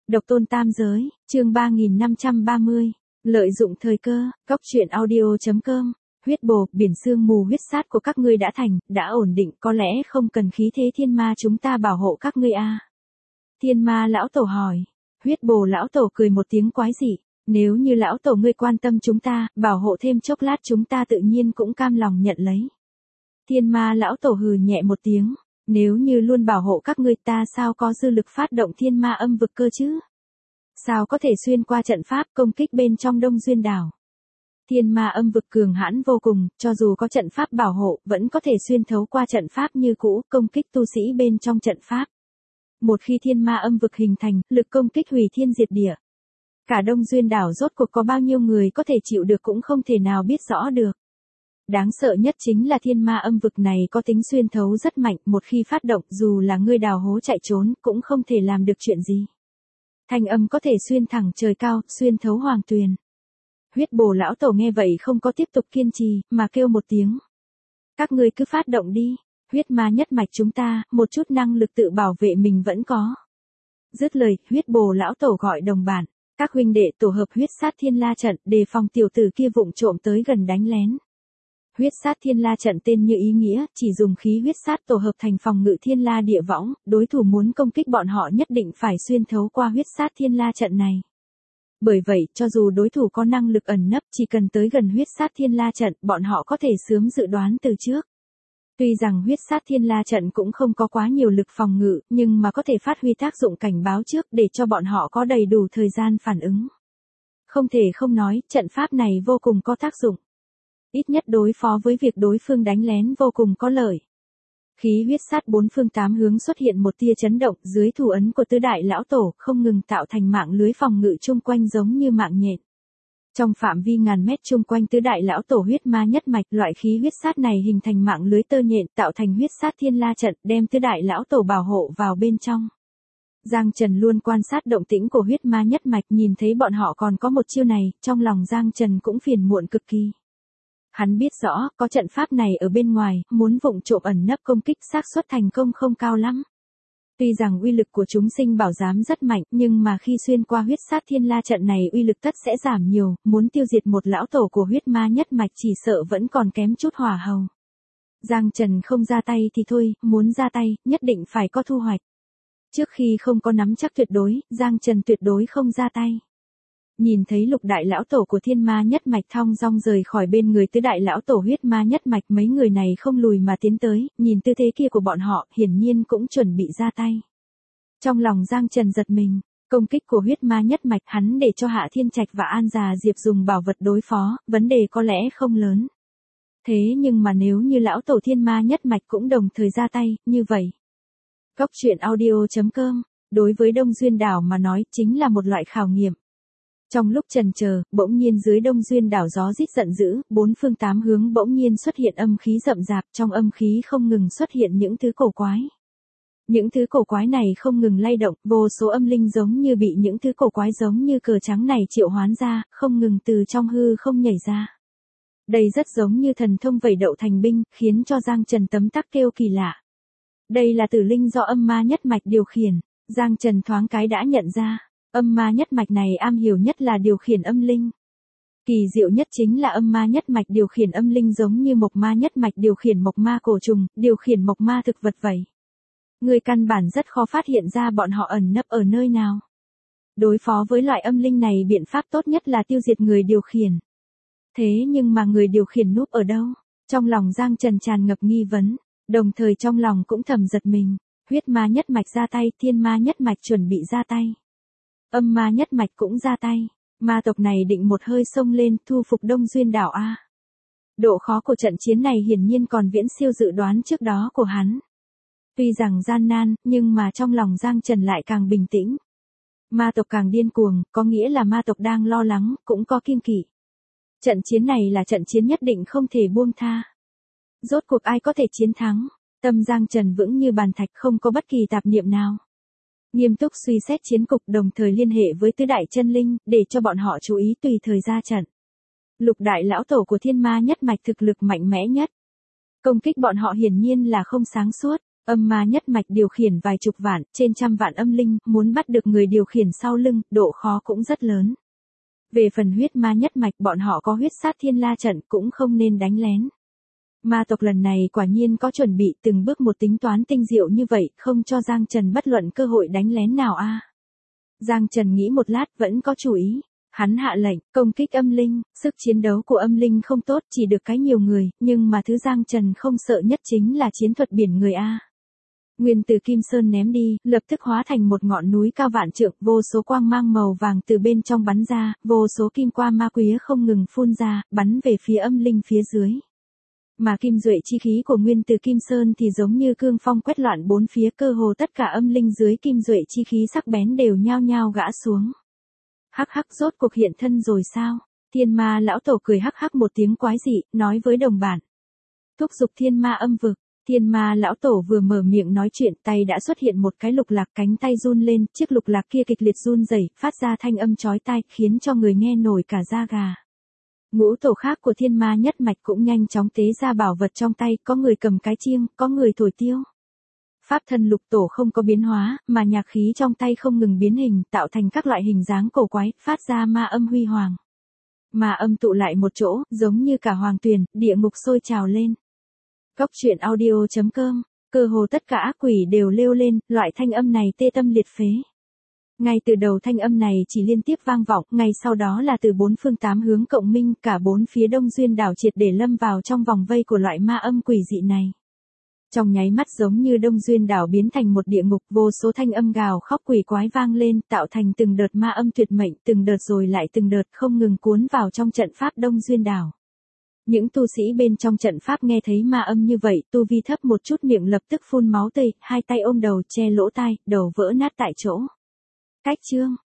Độc tôn tam giới, chương 3530. Lợi dụng thời cơ, Cóc truyện audio.com. Huyết bồ, biển sương mù huyết sát của các ngươi đã thành, đã ổn định, có lẽ không cần khí thế thiên ma chúng ta bảo hộ các ngươi a. Thiên ma lão tổ hỏi. Huyết bồ lão tổ cười một tiếng quái dị. Nếu như lão tổ ngươi quan tâm chúng ta, bảo hộ thêm chốc lát chúng ta tự nhiên cũng cam lòng nhận lấy. Thiên ma lão tổ hừ nhẹ một tiếng. Nếu như luôn bảo hộ các ngươi ta sao có dư lực phát động thiên ma âm vực cơ chứ? Sao có thể xuyên qua trận pháp công kích bên trong Đông Duyên đảo? Thiên ma âm vực cường hãn vô cùng, cho dù có trận pháp bảo hộ, vẫn có thể xuyên thấu qua trận pháp như cũ, công kích tu sĩ bên trong trận pháp. Một khi thiên ma âm vực hình thành, lực công kích hủy thiên diệt địa. Cả Đông Duyên đảo rốt cuộc có bao nhiêu người có thể chịu được cũng không thể nào biết rõ được. Đáng sợ nhất chính là thiên ma âm vực này có tính xuyên thấu rất mạnh, một khi phát động dù là ngươi đào hố chạy trốn cũng không thể làm được chuyện gì. Thanh âm có thể xuyên thẳng trời cao, xuyên thấu hoàng tuyền. Huyết bồ lão tổ nghe vậy không có tiếp tục kiên trì, mà kêu một tiếng. Các ngươi cứ phát động đi, huyết ma nhất mạch chúng ta, một chút năng lực tự bảo vệ mình vẫn có. Dứt lời, huyết bồ lão tổ gọi đồng bản, các huynh đệ tổ hợp huyết sát thiên la trận, đề phòng tiểu tử kia vụng trộm tới gần đánh lén. Huyết sát thiên la trận tên như ý nghĩa, chỉ dùng khí huyết sát tổ hợp thành phòng ngự thiên la địa võng, đối thủ muốn công kích bọn họ nhất định phải xuyên thấu qua huyết sát thiên la trận này. Bởi vậy, cho dù đối thủ có năng lực ẩn nấp, chỉ cần tới gần huyết sát thiên la trận, bọn họ có thể sớm dự đoán từ trước. Tuy rằng huyết sát thiên la trận cũng không có quá nhiều lực phòng ngự, nhưng mà có thể phát huy tác dụng cảnh báo trước để cho bọn họ có đầy đủ thời gian phản ứng. Không thể không nói, trận pháp này vô cùng có tác dụng. Ít nhất đối phó với việc đối phương đánh lén vô cùng có lợi. Khí huyết sát bốn phương tám hướng xuất hiện một tia chấn động dưới thủ ấn của tứ đại lão tổ không ngừng tạo thành mạng lưới phòng ngự chung quanh giống như mạng nhện. Trong phạm vi ngàn mét chung quanh tứ đại lão tổ huyết ma nhất mạch loại khí huyết sát này hình thành mạng lưới tơ nhện tạo thành huyết sát thiên la trận đem tứ đại lão tổ bảo hộ vào bên trong. Giang Trần luôn quan sát động tĩnh của huyết ma nhất mạch nhìn thấy bọn họ còn có một chiêu này, trong lòng Giang Trần cũng phiền muộn cực kỳ. Hắn biết rõ, có trận pháp này ở bên ngoài, muốn vụng trộm ẩn nấp công kích xác suất thành công không cao lắm. Tuy rằng uy lực của chúng sinh bảo giám rất mạnh, nhưng mà khi xuyên qua huyết sát thiên la trận này uy lực tất sẽ giảm nhiều, muốn tiêu diệt một lão tổ của huyết ma nhất mạch chỉ sợ vẫn còn kém chút hỏa hầu. Giang Trần không ra tay thì thôi, muốn ra tay, nhất định phải có thu hoạch. Trước khi không có nắm chắc tuyệt đối, Giang Trần tuyệt đối không ra tay. Nhìn thấy lục đại lão tổ của thiên ma nhất mạch thong dong rời khỏi bên người tứ đại lão tổ huyết ma nhất mạch mấy người này không lùi mà tiến tới, nhìn tư thế kia của bọn họ hiển nhiên cũng chuẩn bị ra tay. Trong lòng Giang Trần giật mình, công kích của huyết ma nhất mạch hắn để cho Hạ Thiên Trạch và An Già Diệp dùng bảo vật đối phó, vấn đề có lẽ không lớn. Thế nhưng mà nếu như lão tổ thiên ma nhất mạch cũng đồng thời ra tay, như vậy. Cóc truyện audio.com, đối với Đông Duyên đảo mà nói chính là một loại khảo nghiệm. Trong lúc chần chờ, bỗng nhiên dưới Đông Duyên đảo gió rít giận dữ, bốn phương tám hướng bỗng nhiên xuất hiện âm khí rậm rạp, trong âm khí không ngừng xuất hiện những thứ cổ quái. Những thứ cổ quái này không ngừng lay động, vô số âm linh giống như bị những thứ cổ quái giống như cờ trắng này triệu hoán ra, không ngừng từ trong hư không nhảy ra. Đây rất giống như thần thông vẩy đậu thành binh, khiến cho Giang Trần tấm tắc kêu kỳ lạ. Đây là tử linh do âm ma nhất mạch điều khiển, Giang Trần thoáng cái đã nhận ra. Âm ma nhất mạch này am hiểu nhất là điều khiển âm linh. Kỳ diệu nhất chính là âm ma nhất mạch điều khiển âm linh giống như mộc ma nhất mạch điều khiển mộc ma cổ trùng, điều khiển mộc ma thực vật vậy. Người căn bản rất khó phát hiện ra bọn họ ẩn nấp ở nơi nào. Đối phó với loại âm linh này biện pháp tốt nhất là tiêu diệt người điều khiển. Thế nhưng mà người điều khiển núp ở đâu? Trong lòng Giang Trần tràn ngập nghi vấn, đồng thời trong lòng cũng thầm giật mình. Huyết ma nhất mạch ra tay, thiên ma nhất mạch chuẩn bị ra tay. Âm ma nhất mạch cũng ra tay, ma tộc này định một hơi xông lên thu phục Đông Duyên đảo A. Độ khó của trận chiến này hiển nhiên còn viễn siêu dự đoán trước đó của hắn. Tuy rằng gian nan, nhưng mà trong lòng Giang Trần lại càng bình tĩnh. Ma tộc càng điên cuồng, có nghĩa là ma tộc đang lo lắng, cũng có kiêng kỵ. Trận chiến này là trận chiến nhất định không thể buông tha. Rốt cuộc ai có thể chiến thắng, tâm Giang Trần vững như bàn thạch không có bất kỳ tạp niệm nào. Nghiêm túc suy xét chiến cục đồng thời liên hệ với tứ đại chân linh, để cho bọn họ chú ý tùy thời ra trận. Lục đại lão tổ của thiên ma nhất mạch thực lực mạnh mẽ nhất. Công kích bọn họ hiển nhiên là không sáng suốt, Âm ma nhất mạch điều khiển vài chục vạn, trên trăm vạn âm linh, muốn bắt được người điều khiển sau lưng, độ khó cũng rất lớn. Về phần huyết ma nhất mạch, bọn họ có huyết sát thiên la trận cũng không nên đánh lén. Ma tộc lần này quả nhiên có chuẩn bị, từng bước một tính toán tinh diệu như vậy, không cho Giang Trần bất luận cơ hội đánh lén nào a. Giang Trần nghĩ một lát vẫn có chủ ý. Hắn hạ lệnh, công kích âm linh, sức chiến đấu của âm linh không tốt, chỉ được cái nhiều người, nhưng mà thứ Giang Trần không sợ nhất chính là chiến thuật biển người a. Nguyên từ Kim Sơn ném đi, lập tức hóa thành một ngọn núi cao vạn trượng, vô số quang mang màu vàng từ bên trong bắn ra, vô số kim qua ma quía không ngừng phun ra, bắn về phía âm linh phía dưới. Mà kim duệ chi khí của Nguyên từ Kim Sơn thì giống như cương phong quét loạn bốn phía, cơ hồ tất cả âm linh dưới kim duệ chi khí sắc bén đều nhao nhao gã xuống. Hắc hắc, rốt cuộc hiện thân rồi sao? Thiên ma lão tổ cười hắc hắc một tiếng quái dị, nói với đồng bạn. Thúc giục thiên ma âm vực. Thiên ma lão tổ vừa mở miệng nói chuyện, tay đã xuất hiện một cái lục lạc, cánh tay run lên, chiếc lục lạc kia kịch liệt run rẩy, phát ra thanh âm chói tai, khiến cho người nghe nổi cả da gà. Ngũ tổ khác của thiên ma nhất mạch cũng nhanh chóng tế ra bảo vật trong tay, có người cầm cái chiêng, có người thổi tiêu. Pháp thân lục tổ không có biến hóa, mà nhạc khí trong tay không ngừng biến hình, tạo thành các loại hình dáng cổ quái, phát ra ma âm huy hoàng. Ma âm tụ lại một chỗ, giống như cả hoàng tuyền, địa ngục sôi trào lên. Cốc truyện audio.com, cơ hồ tất cả ác quỷ đều lêu lên, loại thanh âm này tê tâm liệt phế. Ngay từ đầu thanh âm này chỉ liên tiếp vang vọng, ngay sau đó là từ bốn phương tám hướng cộng minh, cả bốn phía Đông Duyên đảo triệt để lâm vào trong vòng vây của loại ma âm quỷ dị này. Trong nháy mắt giống như Đông Duyên đảo biến thành một địa ngục, vô số thanh âm gào khóc quỷ quái vang lên, tạo thành từng đợt ma âm tuyệt mệnh, từng đợt rồi lại từng đợt không ngừng cuốn vào trong trận pháp Đông Duyên đảo. Những tu sĩ bên trong trận pháp nghe thấy ma âm như vậy, tu vi thấp một chút miệng lập tức phun máu tươi, hai tay ôm đầu che lỗ tai, đầu vỡ nát tại chỗ. Cách chương